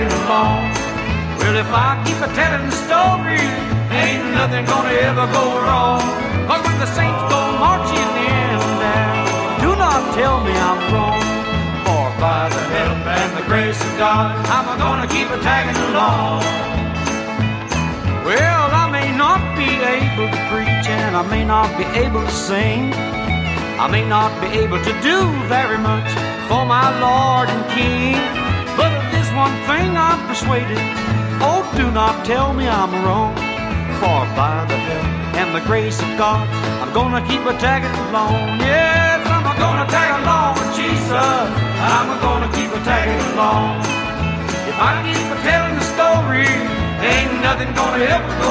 tagging along. Well, if I keep a telling the story, ain't nothing gonna ever go wrong. 'Cause when the saints go marching in there, do not tell me I'm wrong. For by the help and the grace of God, I'm gonna keep a tagging along. Well, I may not be able to preach and I may not be able to sing. I may not be able to do very much for my Lord and King. But of this one thing I'm persuaded, oh, do not tell me I'm wrong. For by the help and the grace of God, I'm gonna keep a tagging along. Yes, I'm gonna tag along with Jesus. I'm gonna keep a tagging along. If I keep a telling the story, ain't nothing gonna ever go